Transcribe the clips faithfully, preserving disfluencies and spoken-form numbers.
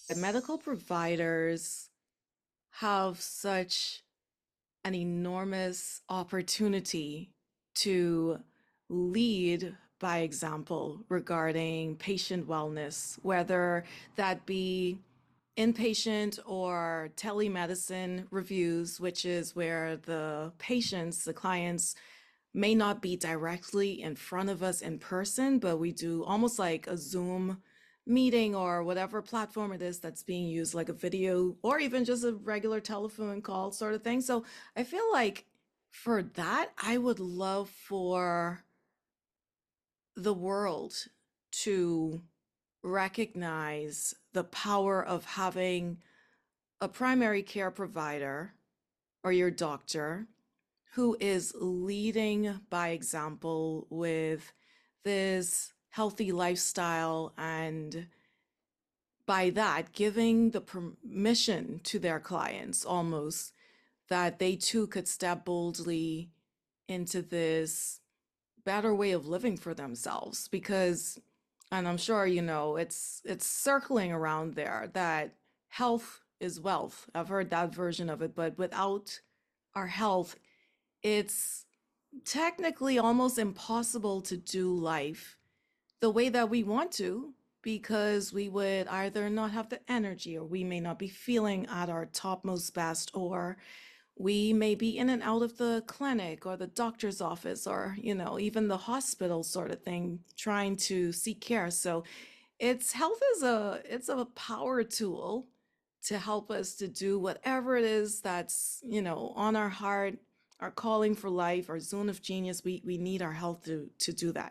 medical providers have such an enormous opportunity to lead by example regarding patient wellness, whether that be inpatient or telemedicine reviews, which is where the patients, the clients, may not be directly in front of us in person, but we do almost like a Zoom meeting or whatever platform it is that's being used, like a video or even just a regular telephone call sort of thing. So I feel like for that, I would love for the world to recognize the power of having a primary care provider or your doctor who is leading by example with this healthy lifestyle, and by that giving the permission to their clients almost that they too could step boldly into this better way of living for themselves. Because, and I'm sure you know, it's it's circling around there that health is wealth. I've heard that version of it, but without our health, it's technically almost impossible to do life the way that we want to, because we would either not have the energy, or we may not be feeling at our topmost best, or we may be in and out of the clinic or the doctor's office, or you know, even the hospital sort of thing, trying to seek care. So it's health is a it's a power tool to help us to do whatever it is that's, you know, on our heart, our calling for life, our zone of genius. We we need our health to to do that.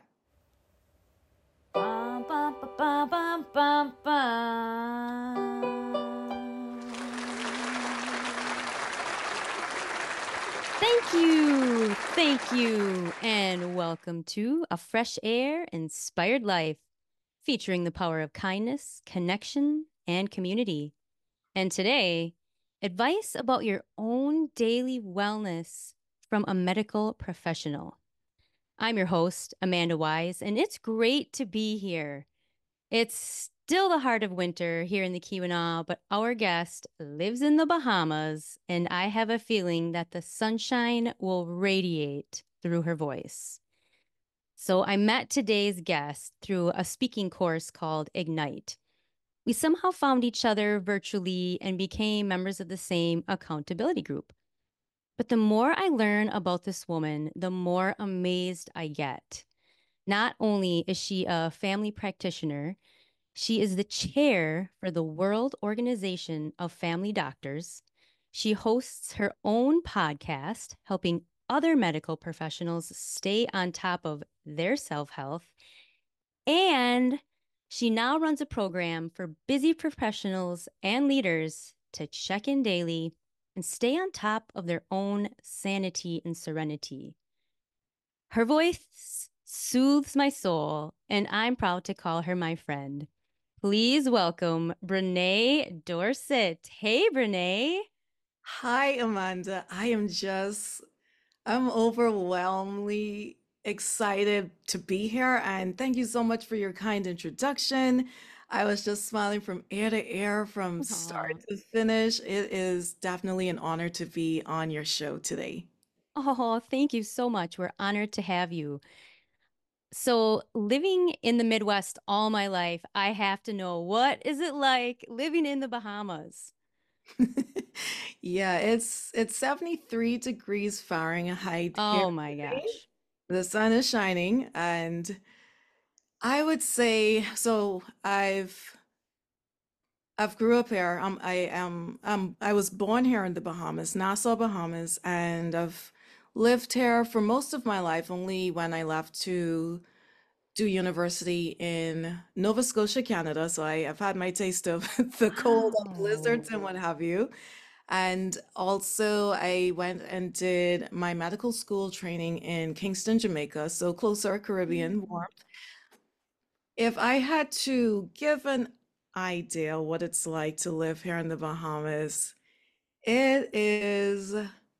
Bum, bum, bum, bum, bum, bum. Thank you, thank you, and welcome to A Fresh Air Inspired Life, featuring the power of kindness, connection, and community. And today, advice about your own daily wellness from a medical professional. I'm your host, Amanda Wise, and it's great to be here. It's still the heart of winter here in the Keweenaw, but our guest lives in the Bahamas, and I have a feeling that the sunshine will radiate through her voice. So I met today's guest through a speaking course called Ignite. We somehow found each other virtually and became members of the same accountability group. But the more I learn about this woman, the more amazed I get. Not only is she a family practitioner, she is the chair for the World Organization of Family Doctors. She hosts her own podcast, helping other medical professionals stay on top of their self health. And she now runs a program for busy professionals and leaders to check in daily and stay on top of their own sanity and serenity. Her voice soothes my soul, and I'm proud to call her my friend. Please welcome Brene Dorset. Hey, Brene. Hi, Amanda. I am just, I'm overwhelmingly excited to be here. And thank you so much for your kind introduction. I was just smiling from ear to ear, from start Aw. to finish. It is definitely an honor to be on your show today. Oh, thank you so much. We're honored to have you. So, living in the Midwest all my life, I have to know, what is it like living in the Bahamas? Yeah, it's it's seventy-three degrees Fahrenheit here Oh my today. gosh. The sun is shining, and I would say so. I've I've grew up here. Um, I am um I was born here in the Bahamas, Nassau, Bahamas, and I've lived here for most of my life. Only when I left to do university in Nova Scotia, Canada. So I, I've had my taste of the cold and Wow. blizzards and what have you. And also, I went and did my medical school training in Kingston, Jamaica, so closer Caribbean Mm. warmth. If I had to give an idea what it's like to live here in the Bahamas, it is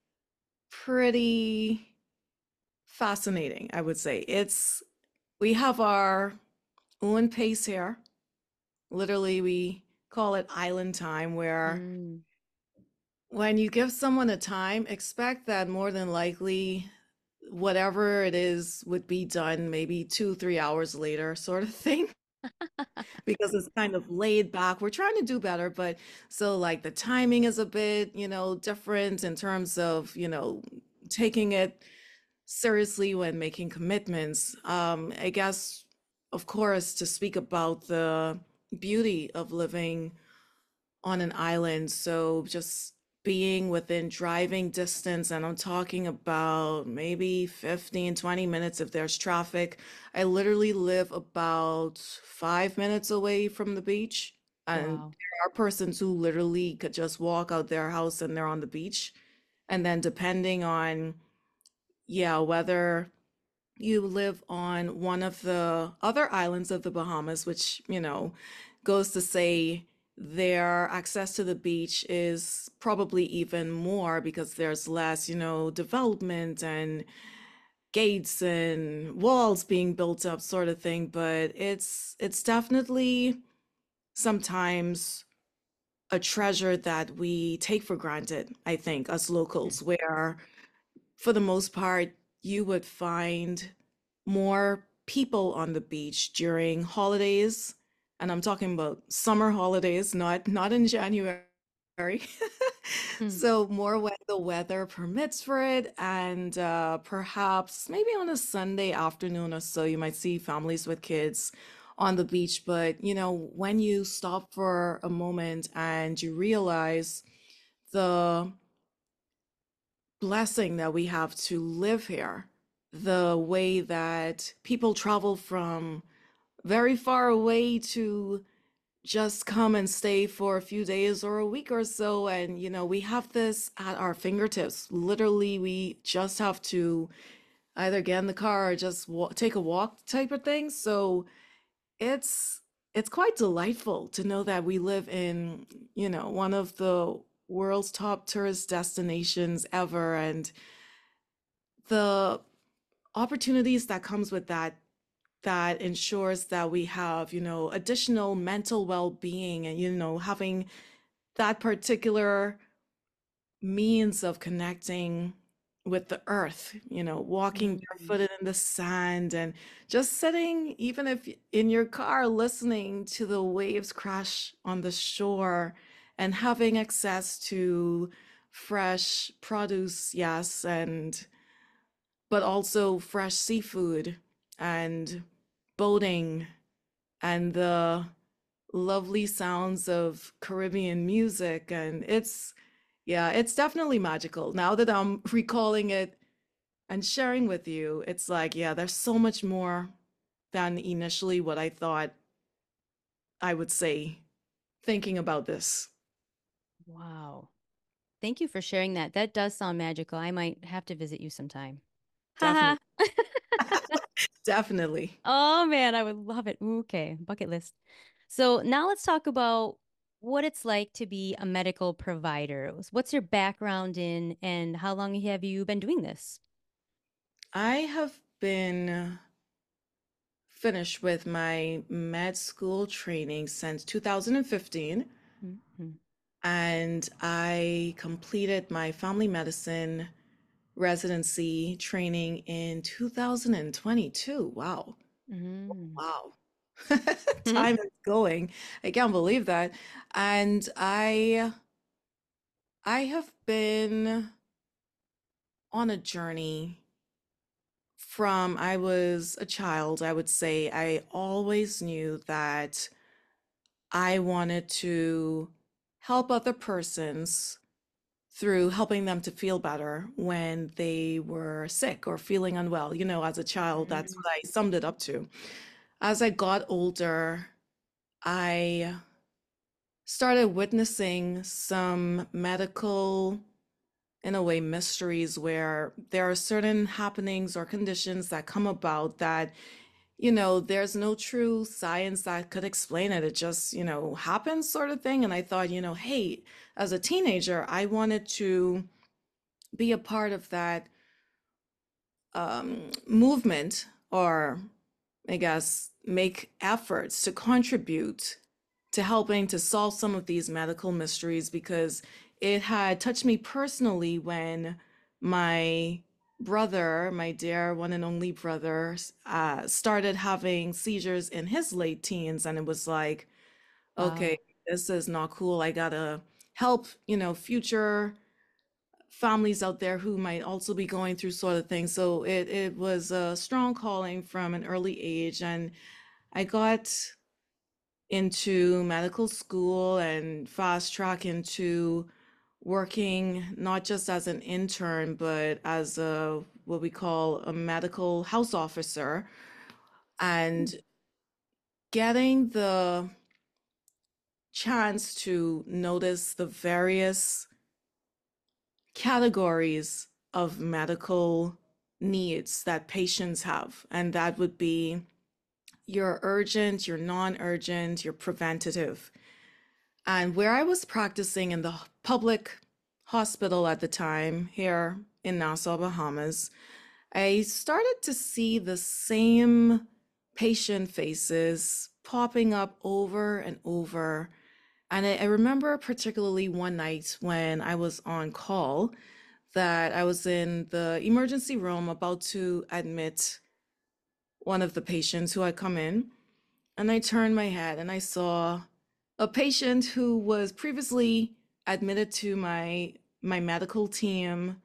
pretty fascinating, I would say. It's we have our own pace here. Literally, we call it island time, where Mm. when you give someone a time, expect that more than likely whatever it is would be done maybe two, three hours later, sort of thing. Because it's kind of laid back. We're trying to do better, but so like the timing is a bit, you know, different in terms of, you know, taking it seriously when making commitments. Um, I guess, of course, to speak about the beauty of living on an island. So just being within driving distance, and I'm talking about maybe fifteen, twenty minutes if there's traffic. I literally live about five minutes away from the beach. And Wow. there are persons who literally could just walk out their house and they're on the beach. And then depending on, yeah, whether you live on one of the other islands of the Bahamas, which, you know, goes to say their access to the beach is probably even more because there's less, you know, development and gates and walls being built up sort of thing. But it's it's definitely sometimes a treasure that we take for granted, I think, as locals, where for the most part, you would find more people on the beach during holidays, and I'm talking about summer holidays, not not in January. Mm. So more when the weather permits for it, and uh, perhaps maybe on a Sunday afternoon or so, you might see families with kids on the beach. But you know, when you stop for a moment and you realize the blessing that we have to live here, the way that people travel from very far away to just come and stay for a few days or a week or so. And, you know, we have this at our fingertips. Literally, we just have to either get in the car or just wa take a walk type of thing. So it's it's quite delightful to know that we live in, you know, one of the world's top tourist destinations ever, and the opportunities that comes with that that ensures that we have, you know, additional mental well-being, and you know, having that particular means of connecting with the earth, you know, walking Mm. barefooted in the sand and just sitting, even if in your car, listening to the waves crash on the shore and having access to fresh produce, yes, and but also fresh seafood and boating and the lovely sounds of Caribbean music. And it's, yeah, it's definitely magical. Now that I'm recalling it and sharing with you, it's like, yeah, there's so much more than initially what I thought I would say thinking about this. Wow. Thank you for sharing that. That does sound magical. I might have to visit you sometime. Haha. Definitely. Definitely. Oh man, I would love it. Ooh, okay, bucket list. So now let's talk about what it's like to be a medical provider. What's your background in, and how long have you been doing this? I have been finished with my med school training since two thousand fifteen. Mhm. And I completed my family medicine residency training in two thousand twenty-two. Wow. Mhm. Wow. Mhm. Time is going. I can't believe that. And I I have been on a journey from I was a child, I would say. I always knew that I wanted to help other persons through helping them to feel better when they were sick or feeling unwell. You know, as a child, that's what I summed it up to. As I got older, I started witnessing some medical, in a way, mysteries where there are certain happenings or conditions that come about that, you know, there's no true science that could explain it. It just, you know, happens sort of thing. And I thought, you know, hey, as a teenager, I wanted to be a part of that um, movement, or I guess make efforts to contribute to helping to solve some of these medical mysteries because it had touched me personally when my brother, my dear one and only brother, uh, started having seizures in his late teens. And it was like, okay, Wow. this is not cool. I gotta help, you know, future families out there who might also be going through sort of things. So it, it was a strong calling from an early age. And I got into medical school and fast track into working not just as an intern, but as a what we call a medical house officer and getting the chance to notice the various categories of medical needs that patients have. And that would be your urgent, your non-urgent, your preventative. And where I was practicing in the public hospital at the time here in Nassau, Bahamas, I started to see the same patient faces popping up over and over. And I, I remember particularly one night when I was on call that I was in the emergency room about to admit one of the patients who had come in. And I turned my head and I saw a patient who was previously admitted to my my medical team,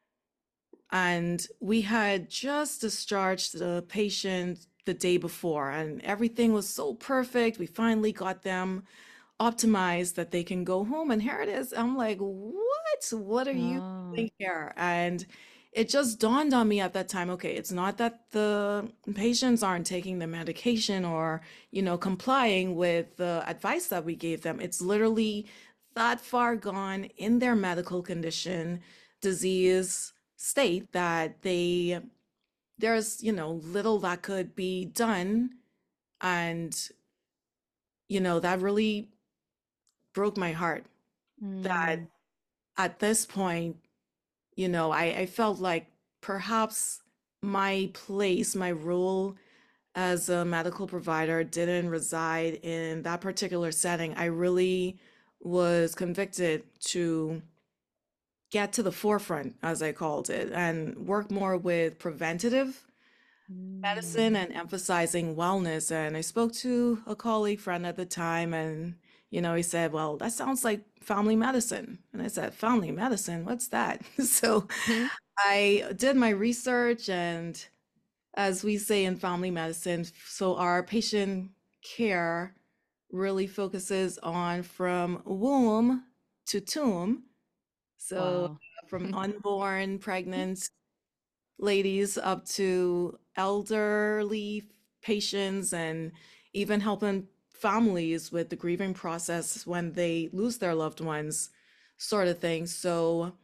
and we had just discharged the patient the day before and everything was so perfect. We finally got them optimized that they can go home, and here it is. I'm like, what what are you Oh. doing here? And it just dawned on me at that time, okay, it's not that the patients aren't taking the medication or, you know, complying with the advice that we gave them. It's literally that far gone in their medical condition, disease state that they there's, you know, little that could be done. And, you know, that really broke my heart that Mm. at this point, you know, I, I felt like perhaps my place, my role as a medical provider didn't reside in that particular setting. I really was convicted to get to the forefront, as I called it, and work more with preventative medicine Mm. and emphasizing wellness. And I spoke to a colleague friend at the time, and you know, he said, "Well, that sounds like family medicine." And I said, "Family medicine? What's that?" So Mhm. I did my research, and as we say in family medicine, so our patient care really focuses on from womb to tomb. So Wow. from unborn, pregnant ladies up to elderly patients, and even helping families with the grieving process when they lose their loved ones, sort of thing. So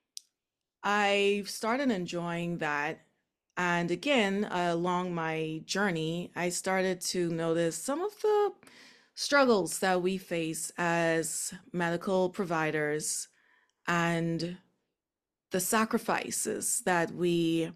I started enjoying that. And again, uh, along my journey, I started to notice some of the struggles that we face as medical providers and the sacrifices that we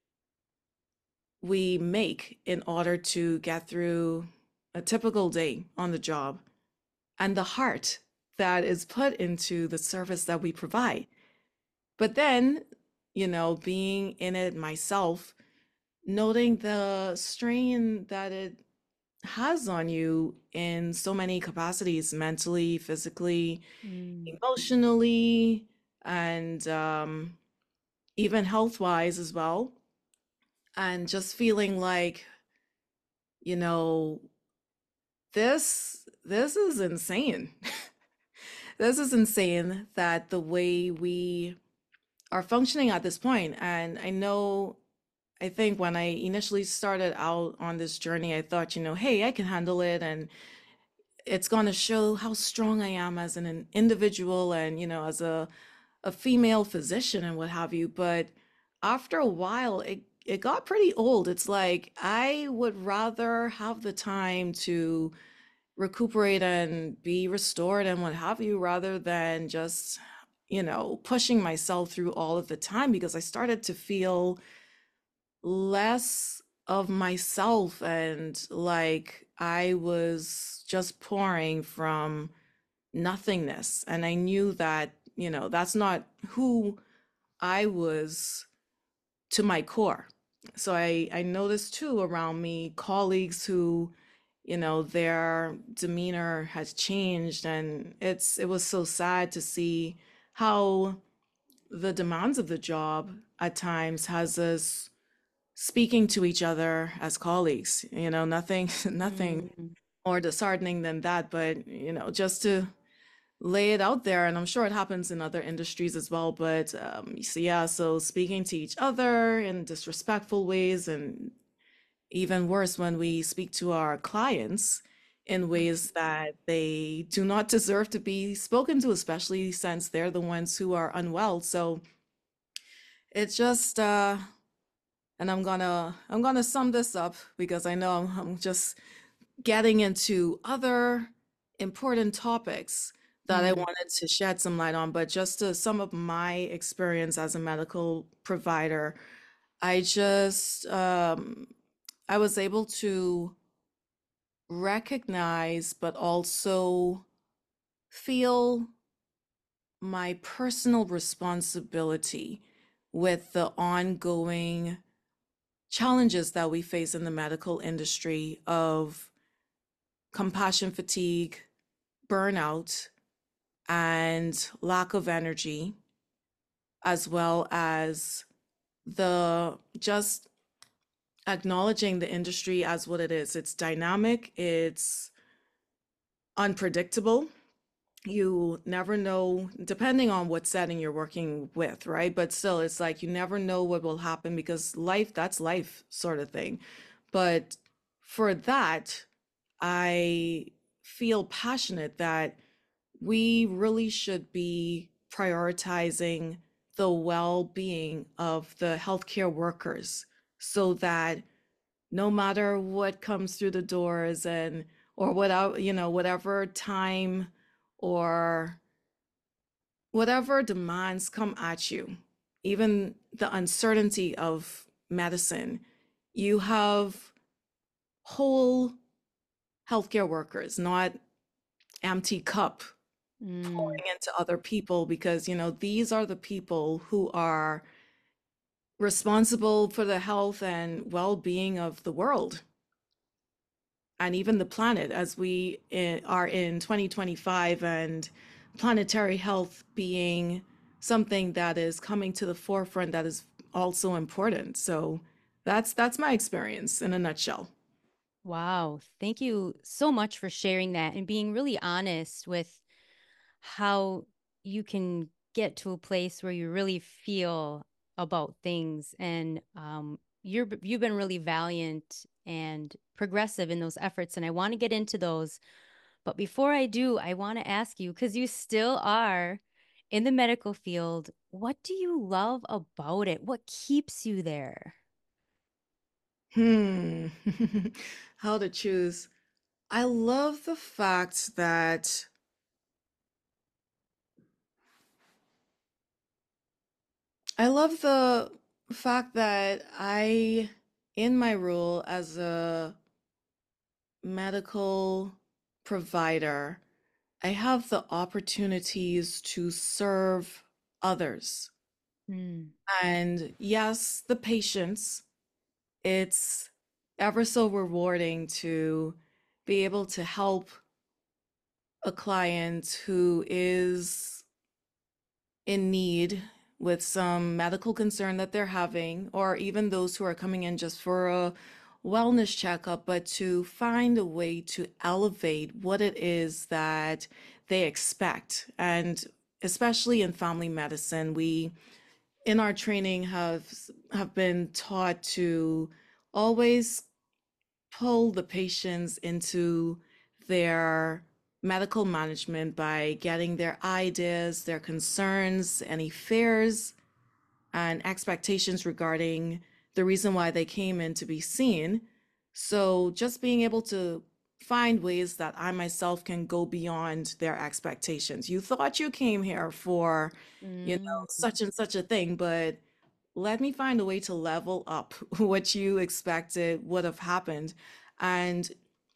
we make in order to get through a typical day on the job, and the heart that is put into the service that we provide. But then, you know, being in it myself, noting the strain that it has on you in so many capacities, mentally, physically, Mm. emotionally, and um, even health wise as well. And just feeling like, you know, this this is insane. This is insane that the way we are functioning at this point. And I know, I think when I initially started out on this journey, I thought, you know, hey, I can handle it, and it's going to show how strong I am as an, an individual and, you know, as a a female physician and what have you. But after a while, it it got pretty old. It's like I would rather have the time to recuperate and be restored and what have you, rather than just, you know, pushing myself through all of the time, because I started to feel less of myself, and like I was just pouring from nothingness. And I knew that, you know, that's not who I was to my core. So I, I noticed too around me colleagues who, you know, their demeanor has changed, and it's it was so sad to see how the demands of the job at times has us speaking to each other as colleagues. You know, nothing nothing Mm. more disheartening than that, but you know, just to lay it out there, and I'm sure it happens in other industries as well. But um, so yeah, so speaking to each other in disrespectful ways, and even worse when we speak to our clients in ways that they do not deserve to be spoken to, especially since they're the ones who are unwell. So it's just uh and I'm gonna I'm gonna sum this up because I know I'm, I'm just getting into other important topics that I Mm. wanted to shed some light on, but just to sum up my experience as a medical provider, I just um, I was able to recognize, but also feel my personal responsibility with the ongoing challenges that we face in the medical industry of compassion fatigue, burnout, and lack of energy, as well as the just acknowledging the industry as what it is. It's dynamic, it's unpredictable. You never know, depending on what setting you're working with, right? But still, it's like you never know what will happen because life, that's life sort of thing. But for that, I feel passionate that we really should be prioritizing the well-being of the healthcare workers so that no matter what comes through the doors and or whatever, you know, whatever time or whatever demands come at you, even the uncertainty of medicine, you have whole healthcare workers, not empty cup Mm. pouring into other people, because you know these are the people who are responsible for the health and well-being of the world and even the planet as we i- are in twenty twenty-five, and planetary health being something that is coming to the forefront that is also important. So that's that's my experience in a nutshell. Wow. Thank you so much for sharing that and being really honest with how you can get to a place where you really feel about things. And um, you're you've been really valiant and progressive in those efforts. And I want to get into those. But before I do, I want to ask you, because you still are in the medical field, what do you love about it? What keeps you there? Hmm. How to choose. I love the fact that I love the fact that I, in my role as a medical provider, I have the opportunities to serve others. Mm. And yes, the patients, it's ever so rewarding to be able to help a client who is in need with some medical concern that they're having, or even those who are coming in just for a wellness checkup, but to find a way to elevate what it is that they expect. And especially in family medicine, we in our training have have been taught to always pull the patients into their medical management by getting their ideas, their concerns, any fears, and expectations regarding the reason why they came in to be seen. So just being able to find ways that I myself can go beyond their expectations. You thought you came here for, you know, Mm. such and such a thing, but let me find a way to level up what you expected would have happened. And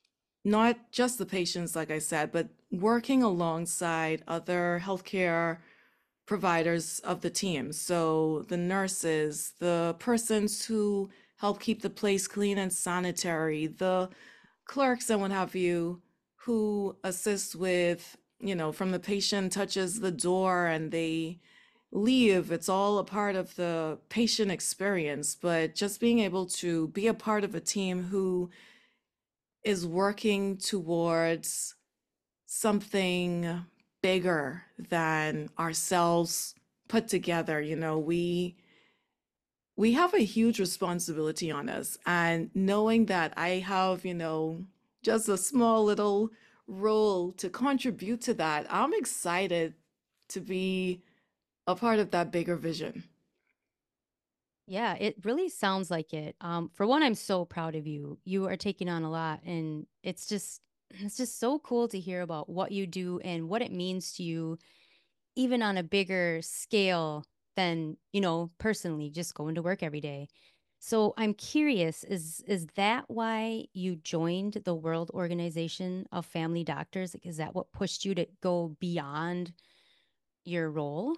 not just the patients, like I said, but working alongside other healthcare providers of the team. So the nurses, the persons who help keep the place clean and sanitary, the clerks and what have you, who assist with, you know, from the patient touches the door and they leave, it's all a part of the patient experience. But just being able to be a part of a team who is working towards something bigger than ourselves put together. You know, we we have a huge responsibility on us, and knowing that I have, you know, just a small little role to contribute to that, I'm excited to be a part of that bigger vision. Yeah, it really sounds like it. Um, for one, I'm so proud of you. You are taking on a lot, and it's just it's just so cool to hear about what you do and what it means to you, even on a bigger scale than, you know, personally just going to work every day. So I'm curious, is is that why you joined the World Organization of Family Doctors? Like, is that what pushed you to go beyond your role?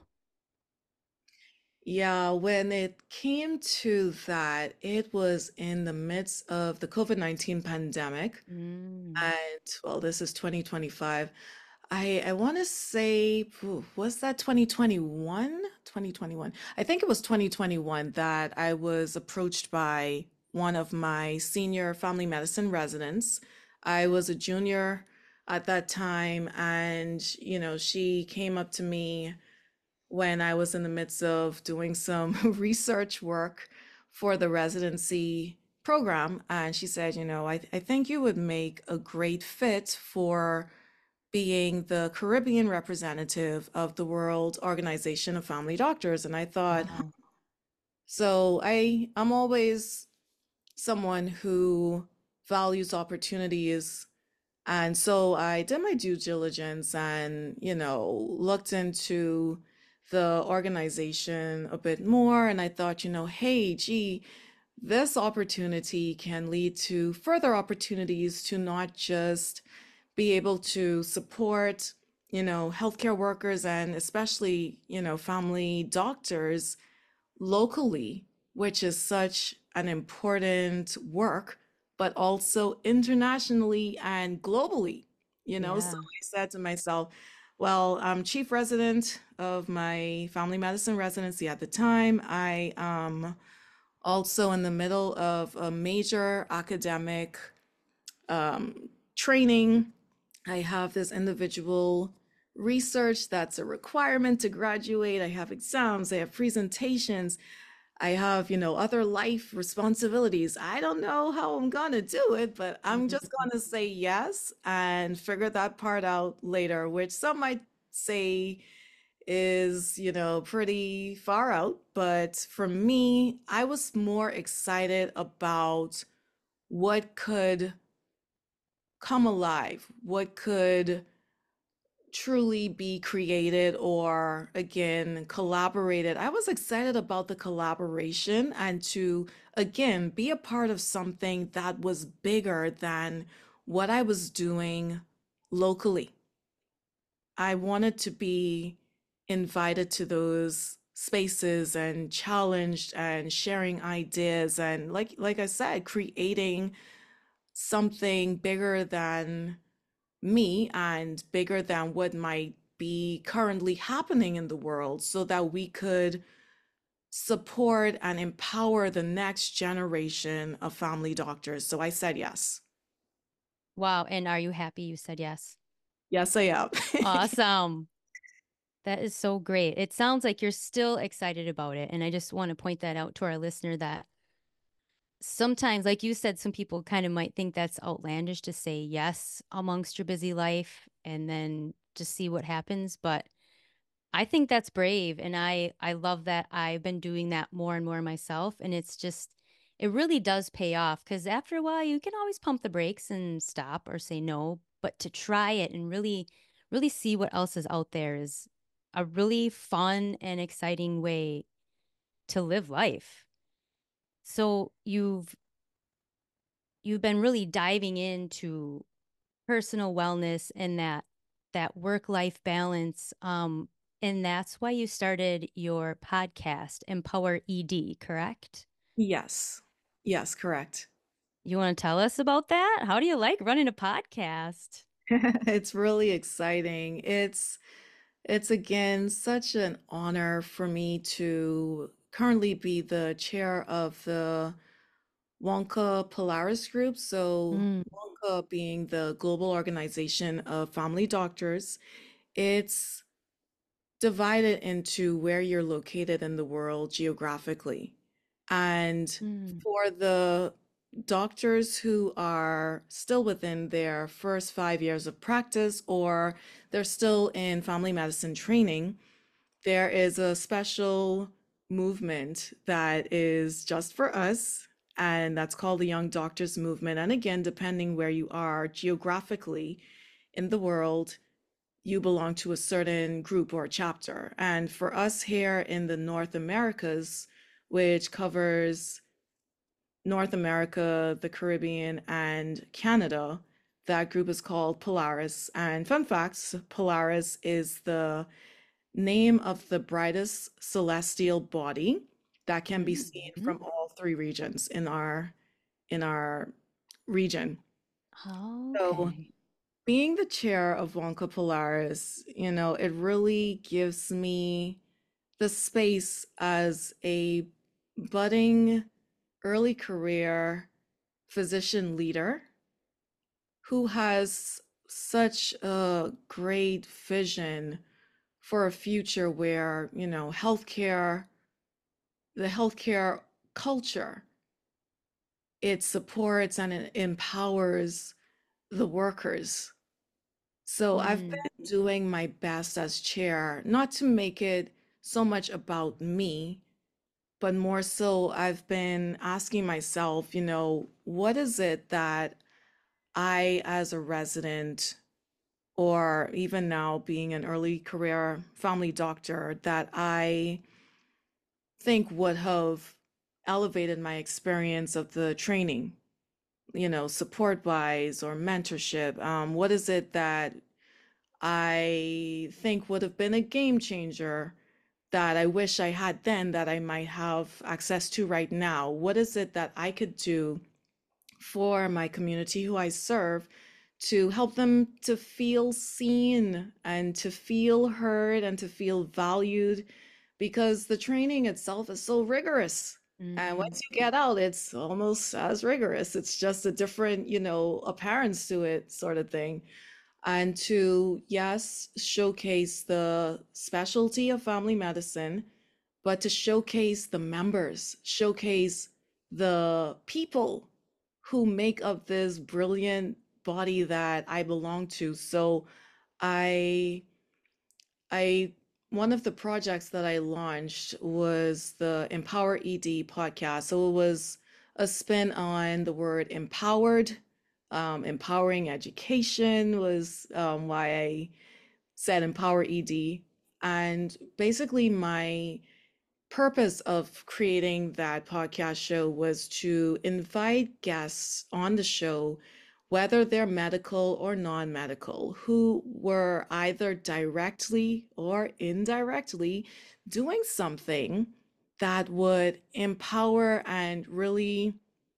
Yeah, when it came to that, it was in the midst of the COVID nineteen pandemic. Mm. And well, this is twenty twenty-five. I I want to say, phew, was that twenty twenty-one? twenty twenty-one. I think it was twenty twenty-one that I was approached by one of my senior family medicine residents. I was a junior at that time, and you know, she came up to me when I was in the midst of doing some research work for the residency program. And she said, you know, I, I think you would make a great fit for being the Caribbean representative of the World Organization of Family Doctors. And I thought, huh. Wow. So I I'm always someone who values opportunities, and so I did my due diligence and, you know, looked into the organization a bit more. And I thought, you know, hey, gee, this opportunity can lead to further opportunities to not just be able to support, you know, healthcare workers and especially, you know, family doctors locally, which is such an important work, but also internationally and globally. You know, so Yeah. I said to myself, well, I'm chief resident of my family medicine residency at the time. I am also in the middle of a major academic um, training. I have this individual research that's a requirement to graduate. I have exams, I have presentations, I have, you know, other life responsibilities. I don't know how I'm gonna do it, but I'm just gonna say yes and figure that part out later, which some might say is, you know, pretty far out. But for me, I was more excited about what could come alive, what could truly be created or again collaborated. I was excited about the collaboration and to again be a part of something that was bigger than what I was doing locally. I wanted to be invited to those spaces and challenged and sharing ideas and like like I said, creating something bigger than me and bigger than what might be currently happening in the world so that we could support and empower the next generation of family doctors. So I said yes. Wow. And are you happy you said yes? Yes, I am. Awesome. That is so great. It sounds like you're still excited about it. And I just want to point that out to our listener that sometimes, like you said, some people kind of might think that's outlandish to say yes amongst your busy life and then just see what happens. But I think that's brave. And I, I love that I've been doing that more and more myself. And it's just, it really does pay off because after a while, you can always pump the brakes and stop or say no. But to try it and really, really see what else is out there is a really fun and exciting way to live life. So you've you've been really diving into personal wellness and that that work-life balance. Um, and that's why you started your podcast, Empower E D, correct? Yes. Yes, correct. You want to tell us about that? How do you like running a podcast? It's really exciting. It's it's again such an honor for me to currently be the chair of the Wonka Polaris Group. So Mm, Wonka being the global organization of family doctors, it's divided into where you're located in the world geographically. And mm, for the doctors who are still within their first five years of practice or they're still in family medicine training, there is a special movement that is just for us, and that's called the Young Doctors Movement. And again, depending where you are geographically in the world, you belong to a certain group or chapter. And for us here in the North Americas, which covers North America, the Caribbean, and Canada, that group is called Polaris. And fun facts, Polaris is the name of the brightest celestial body that can be seen mm. from all three regions in our in our region. So Okay. being the chair of Wonka Polaris, you know, it really gives me the space as a budding early career physician leader who has such a great vision for a future where, you know, healthcare, the healthcare culture, it supports and it empowers the workers. So I've Mm, been doing my best as chair, not to make it so much about me, but more so I've been asking myself, you know, what is it that I, as a resident, or even now being an early career family doctor, that I think would have elevated my experience of the training, you know, support wise or mentorship? Um, what is it that I think would have been a game changer that I wish I had then that I might have access to right now? What is it that I could do for my community who I serve to help them to feel seen and to feel heard and to feel valued? Because the training itself is so rigorous. And mm, once you get out, it's almost as rigorous. It's just a different, you know, appearance to it, sort of thing. And to, yes, showcase the specialty of family medicine, but to showcase the members, showcase the people who make up this brilliant body that I belong to. So I I one of the projects that I launched was the Empower E D podcast. So it was a spin on the word empowered. Um, empowering education was um, why I said Empower E D. And basically, my purpose of creating that podcast show was to invite guests on the show, whether they're medical or non-medical, who were either directly or indirectly doing something that would empower and really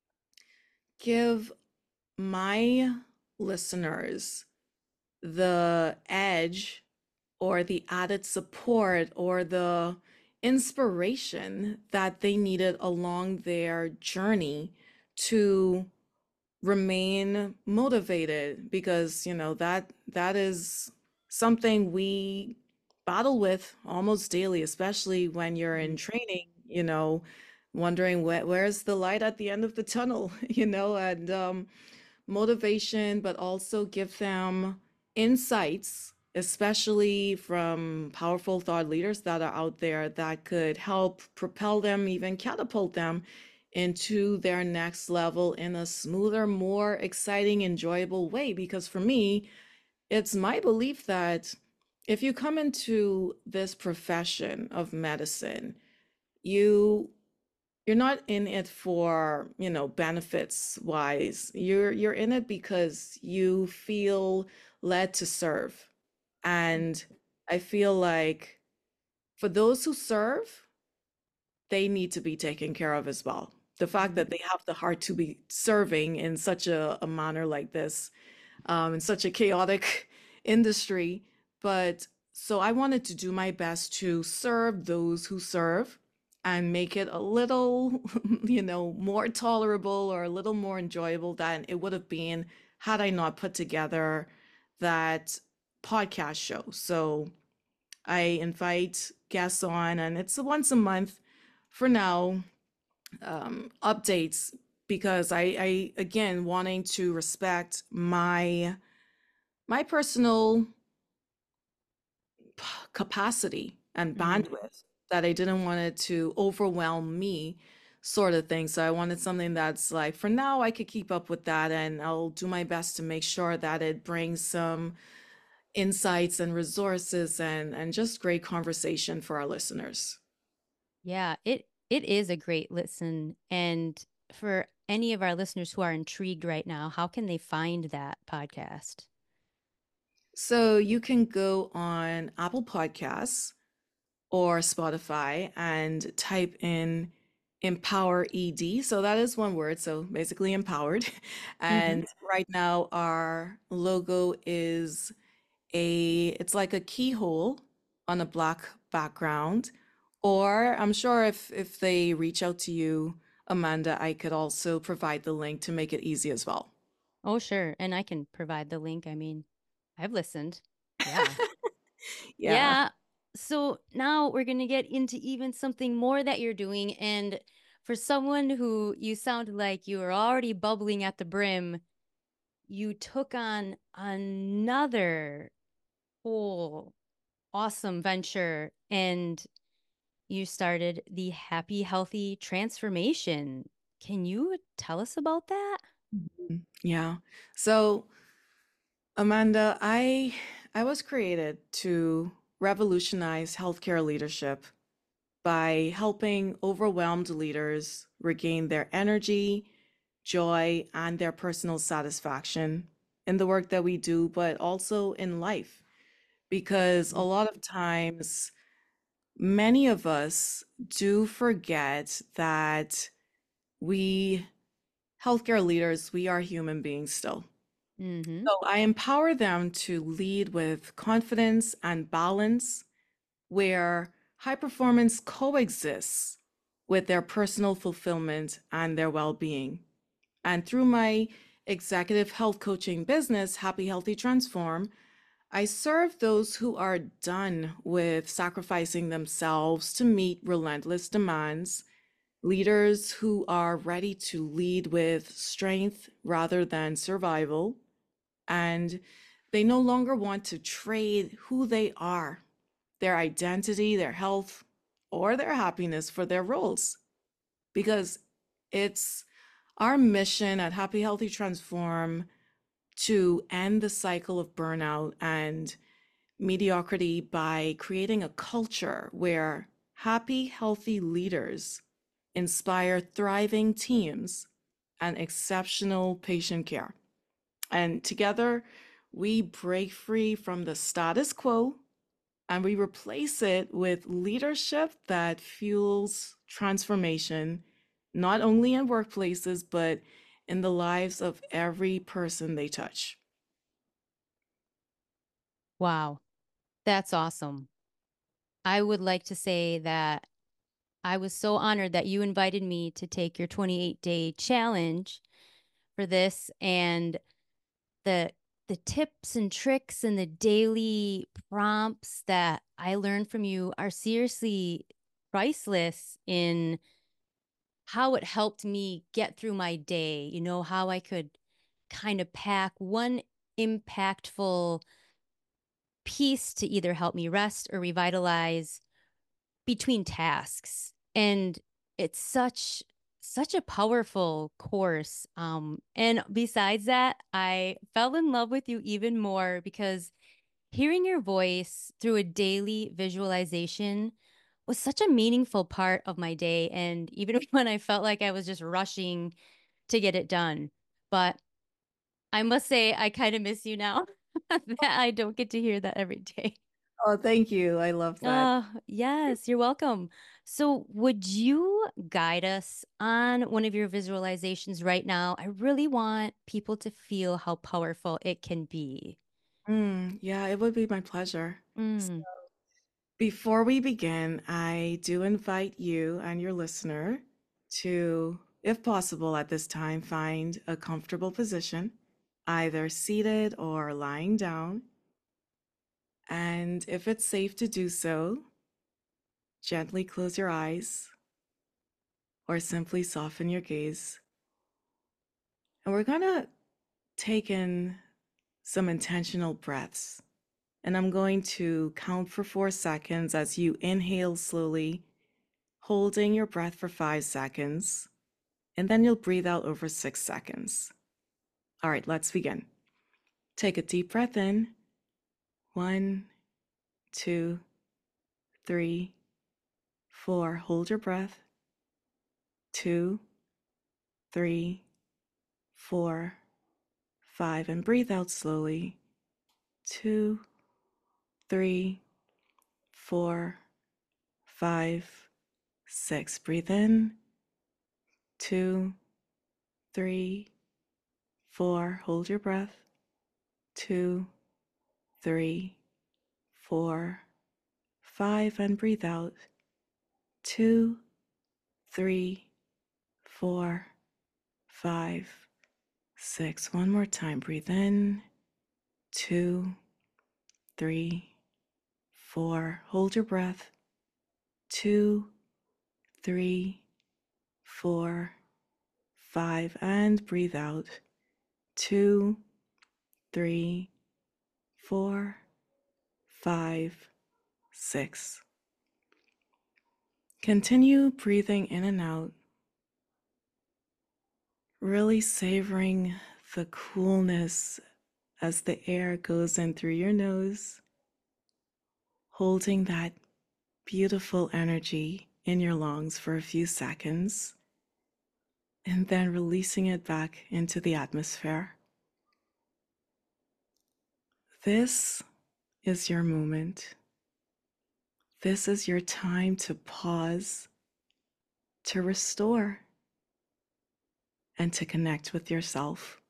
give my listeners the edge or the added support or the inspiration that they needed along their journey to remain motivated, because you know that that is something we battle with almost daily, especially when you're in mm, training, you know, wondering where, where's the light at the end of the tunnel, you know, and um motivation, but also give them insights, especially from powerful thought leaders that are out there that could help propel them, even catapult them into their next level in a smoother, more exciting, enjoyable way. Because for me, it's my belief that if you come into this profession of medicine, you you're not in it for, you know, benefits wise. You're you're in it because you feel led to serve. And I feel like for those who serve, they need to be taken care of as well. The fact Mhm. that they have the heart to be serving in such a, a manner like this, um, in such a chaotic industry. But so I wanted to do my best to serve those who serve and make it a little, you know, more tolerable or a little more enjoyable than it would have been had I not put together that podcast show. So I invite guests on, and it's once a month for now, um, updates because I, I again wanting to respect my my personal capacity and Mm. bandwidth that I didn't want it to overwhelm me, sort of thing. So I wanted something that's like, for now, I could keep up with that, and I'll do my best to make sure that it brings some insights and resources and and just great conversation for our listeners. Yeah, it it is a great listen. And for any of our listeners who are intrigued right now, how can they find that podcast? So you can go on Apple Podcasts or Spotify and type in Empower E D. So that is one word. So basically empowered. Hmm. And right now our logo is a, it's like a keyhole on a black background. Or I'm sure if if they reach out to you, Amanda, I could also provide the link to make it easy as well. Oh, sure. And I can provide the link. I mean, I've listened. Yeah. Yeah. Yeah. So now we're going to get into even something more that you're doing. And for someone who you sound like you were already bubbling at the brim, you took on another whole awesome venture and you started the Happy Healthy Transformation. Can you tell us about that? Mhm. Yeah. So Amanda, I I was created to revolutionize healthcare leadership by helping overwhelmed leaders regain their energy, joy, and their personal satisfaction in the work that we do, but also in life. Because a lot of times, many of us do forget that we, healthcare leaders, we are human beings still. Mm-hmm. So I empower them to lead with confidence and balance, where high performance coexists with their personal fulfillment and their well being. And through my executive health coaching business, Happy Healthy Transform, I serve those who are done with sacrificing themselves to meet relentless demands, leaders who are ready to lead with strength rather than survival, and they no longer want to trade who they are, their identity, their health, or their happiness for their roles. Because it's our mission at Happy Healthy Transform to end the cycle of burnout and mediocrity by creating a culture where happy, healthy leaders inspire thriving teams and exceptional patient care. And together, we break free from the status quo and we replace it with leadership that fuels transformation, not only in workplaces, but in the lives of every person they touch. Wow, that's awesome. I would like to say that I was so honored that you invited me to take your twenty-eight day challenge for this and the the tips and tricks and the daily prompts that I learned from you are seriously priceless in how it helped me get through my day, you know, how I could kind of pack one impactful piece to either help me rest or revitalize between tasks. And it's such such a powerful course. Um, and besides that, I fell in love with you even more because hearing your voice through a daily visualization was such a meaningful part of my day. And even when I felt like I was just rushing to get it done. But I must say, I kind of miss you now that I don't get to hear that every day. Oh, thank you. I love that. Uh, yes, you're welcome. So, would you guide us on one of your visualizations right now? I really want people to feel how powerful it can be. Mm, yeah, it would be my pleasure. So Mm, before we begin, I do invite you and your listener to, if possible at this time, find a comfortable position, either seated or lying down. And if it's safe to do so, gently close your eyes or simply soften your gaze. And we're going to take in some intentional breaths. And I'm going to count for four seconds as you inhale slowly, holding your breath for five seconds, and then you'll breathe out over six seconds. All right, let's begin. Take a deep breath in. One, two, three, four. Hold your breath. Two, three, four, five, and breathe out slowly. Two, three, four, five, six. Breathe in. Two, three, four. Hold your breath. Two, three, four, five, and breathe out. Two, three, four, five, six. One more time. Breathe in. Two, three, four. Hold your breath. Two, three, four, five, and breathe out. Two, three, four, five, six. Continue breathing in and out, really savoring the coolness as the air goes in through your nose, holding that beautiful energy in your lungs for a few seconds, and then releasing it back into the atmosphere. This is your moment. This is your time to pause, to restore, and to connect with yourself.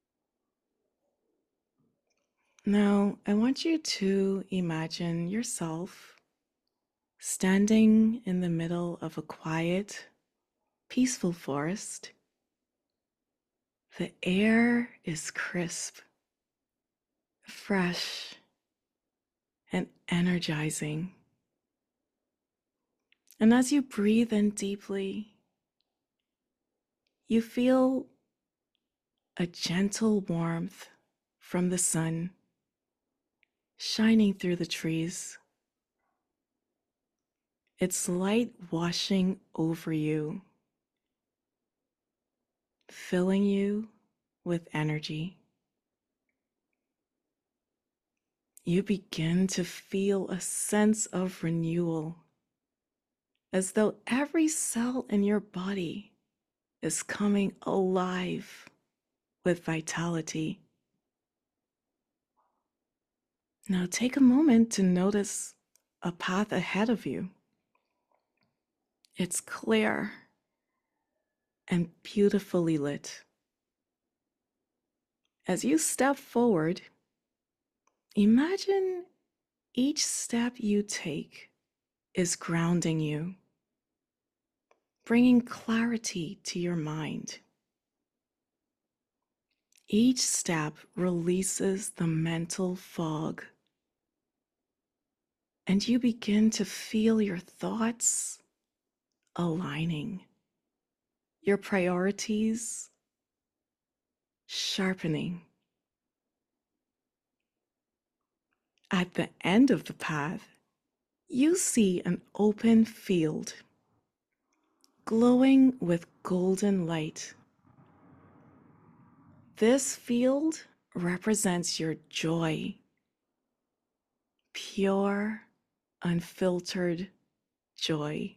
Now, I want you to imagine yourself standing in the middle of a quiet, peaceful forest. The air is crisp, fresh, and energizing. And as you breathe in deeply, you feel a gentle warmth from the sun shining through the trees. Its light washing over you, filling you with energy. You begin to feel a sense of renewal, as though every cell in your body is coming alive with vitality. Now take a moment to notice a path ahead of you. It's clear and beautifully lit. As you step forward, imagine each step you take is grounding you, bringing clarity to your mind. Each step releases the mental fog, and you begin to feel your thoughts aligning, your priorities sharpening. At the end of the path, you see an open field glowing with golden light. This field represents your joy, pure, unfiltered joy.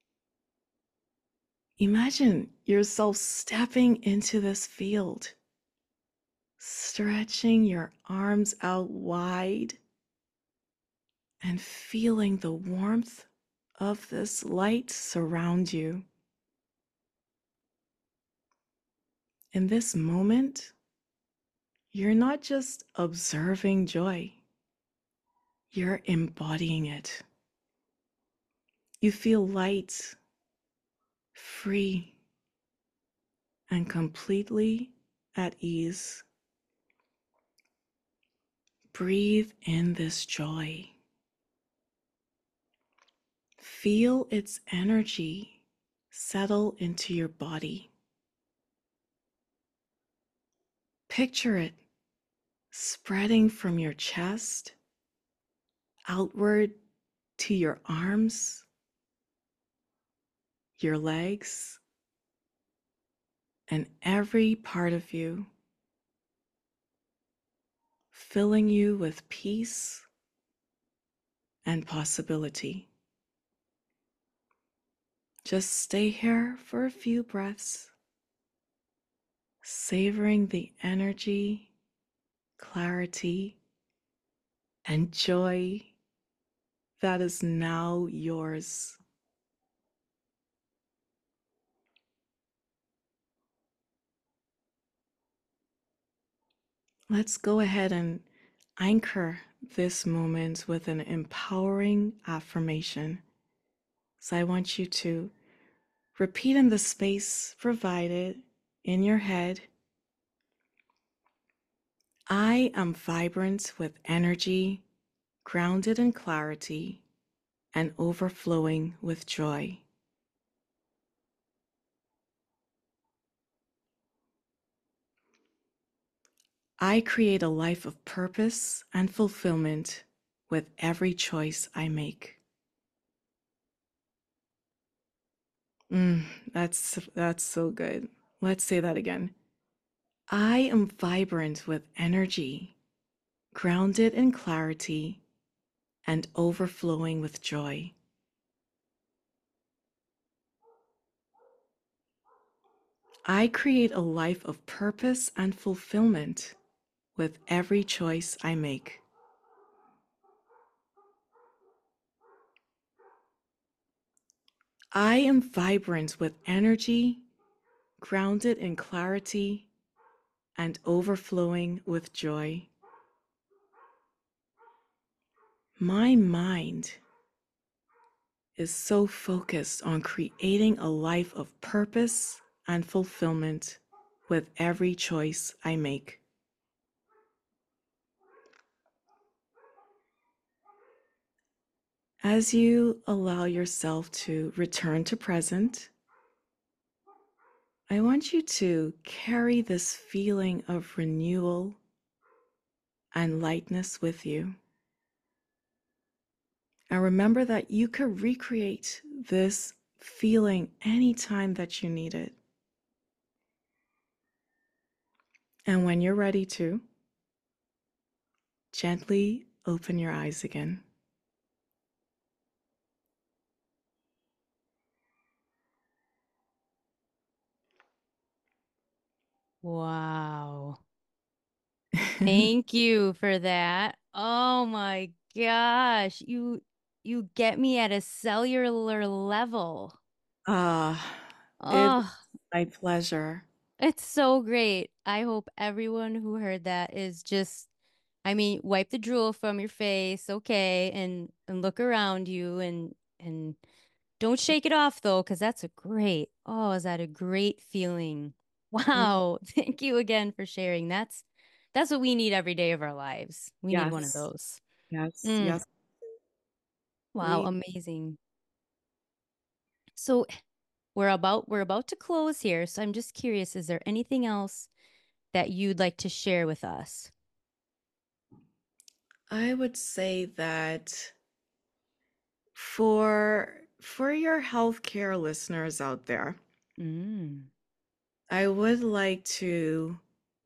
Imagine yourself stepping into this field, stretching your arms out wide and feeling the warmth of this light surround you. In this moment, you're not just observing joy, you're embodying it. You feel light, free, and completely at ease. Breathe in this joy. Feel its energy settle into your body. Picture it spreading from your chest outward to your arms, your legs, and every part of you, filling you with peace and possibility. Just stay here for a few breaths, savoring the energy, clarity, and joy that is now yours. Let's go ahead and anchor this moment with an empowering affirmation. So I want you to repeat in the space provided in your head. I am vibrant with energy, grounded in clarity, and overflowing with joy. I create a life of purpose and fulfillment with every choice I make. Mm, that's that's so good. Let's say that again. I am vibrant with energy, grounded in clarity, and overflowing with joy. I create a life of purpose and fulfillment with every choice I make. I am vibrant with energy, grounded in clarity, and overflowing with joy. My mind is so focused on creating a life of purpose and fulfillment with every choice I make. As you allow yourself to return to present, I want you to carry this feeling of renewal and lightness with you. And remember that you could recreate this feeling anytime that you need it. And when you're ready to, gently open your eyes again. Wow. Thank you for that. Oh my gosh. You you get me at a cellular level. Ah, it's Oh, my pleasure. it's so great. I hope everyone who heard that is just, I mean, wipe the drool from your face, okay, and and look around you and and don't shake it off though, because that's a great, oh, is that a great feeling? Mm, Wow. Thank you again for sharing. That's that's what we need every day of our lives. We need one of yes, those. yes, Mm, yes. wow, We, amazing. So we're about we're about to close here. So I'm just curious, is there anything else that you'd like to share with us? I would say that for for your healthcare listeners out there, Mm. I would like to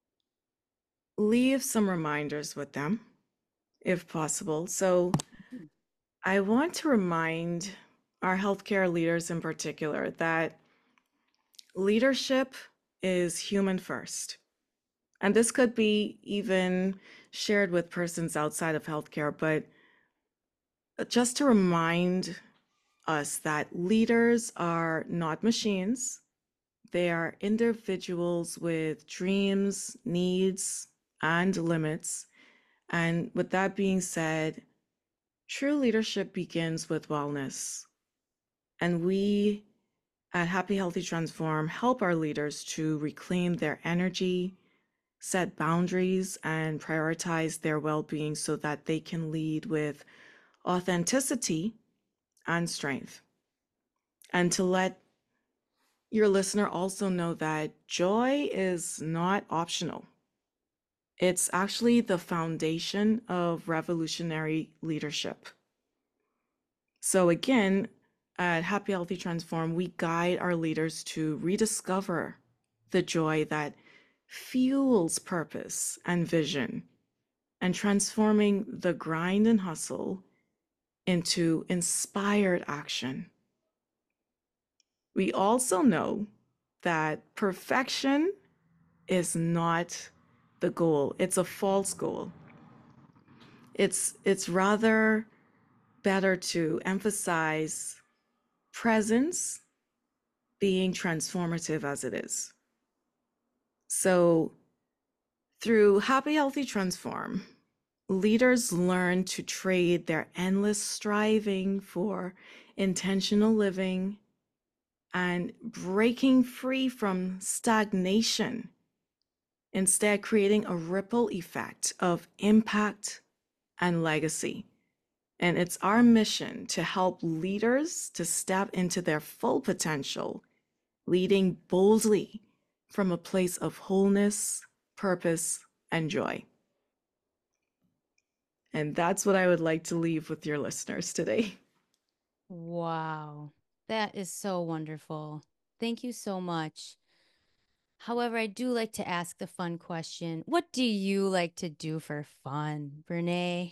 leave some reminders with them, if possible. So I want to remind our healthcare leaders in particular, that leadership is human first. And this could be even shared with persons outside of healthcare, but just to remind us that leaders are not machines. They are individuals with dreams, needs, and limits. And with that being said, true leadership begins with wellness. And we at Happy Healthy Transform help our leaders to reclaim their energy, set boundaries, and prioritize their well being so that they can lead with authenticity and strength. And to let your listener also know that joy is not optional. It's actually the foundation of revolutionary leadership. So, again, at Happy Healthy Transform, we guide our leaders to rediscover the joy that fuels purpose and vision, and transforming the grind and hustle into inspired action. We also know that perfection is not the goal. It's a false goal. It's it's rather better to emphasize presence being transformative as it is. So through Happy Healthy Transform, leaders learn to trade their endless striving for intentional living and breaking free from stagnation, instead creating a ripple effect of impact and legacy. And it's our mission to help leaders to step into their full potential, leading boldly from a place of wholeness, purpose, and joy. And that's what I would like to leave with your listeners today. Wow. That is so wonderful. Thank you so much. However, I do like to ask the fun question. What do you like to do for fun, Brene?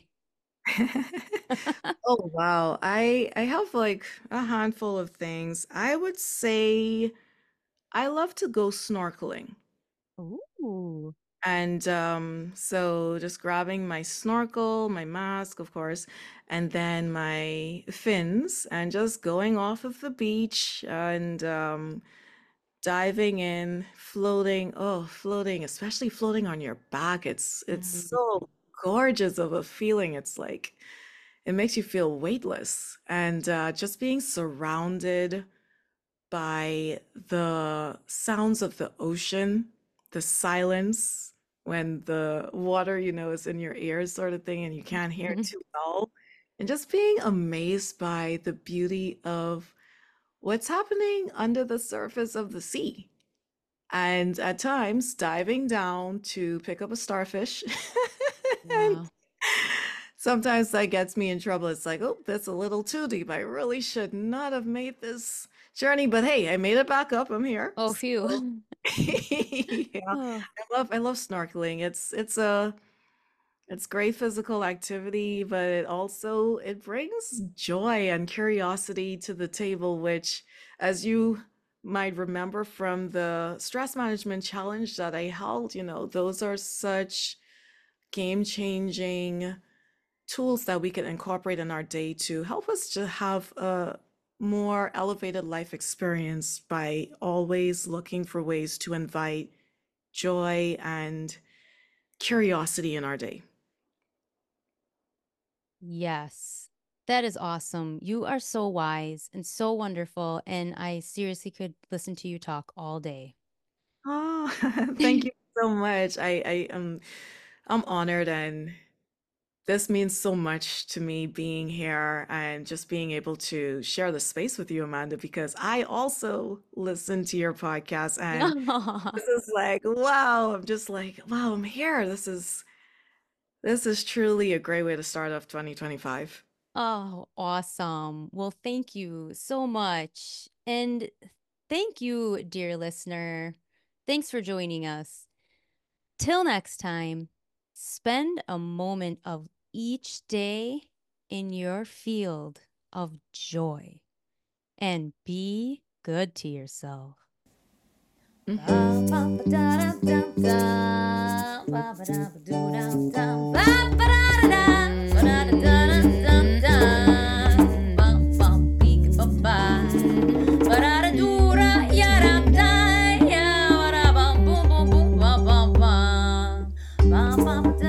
Oh wow. I I have like a handful of things. I would say I love to go snorkeling. Ooh. And um, so just grabbing my snorkel, my mask, of course, and then my fins, and just going off of the beach and um, diving in, floating. Oh, floating, especially floating on your back. It's it's Mm. so gorgeous of a feeling. It's like it makes you feel weightless, and uh, just being surrounded by the sounds of the ocean, the silence when the water, you know, is in your ears, sort of thing, and you can't hear too well, and just being amazed by the beauty of what's happening under the surface of the sea. And at times, diving down to pick up a starfish. And Wow. sometimes that gets me in trouble. It's like, oh, that's a little too deep. I really should not have made this journey, but hey, I made it back up. I'm here. Oh, So phew. yeah, Oh. I love I love snorkeling. It's it's a it's great physical activity, but it also it brings joy and curiosity to the table, which, as you might remember from the stress management challenge that I held, you know, those are such game-changing tools that we can incorporate in our day to help us to have a more elevated life experience by always looking for ways to invite joy and curiosity in our day. Yes. That is awesome. You are so wise and so wonderful. And I seriously could listen to you talk all day. Oh, thank you so much. I, I am I'm honored, and this means so much to me being here and just being able to share the space with you, Amanda, because I also listen to your podcast, and this is like, wow, I'm just like, wow, I'm here. This is this is truly a great way to start off twenty twenty-five. Oh, awesome. Well, thank you so much. And thank you, dear listener. Thanks for joining us. Till next time, spend a moment of each day in your field of joy. and be good to yourself. Ba-ba-da.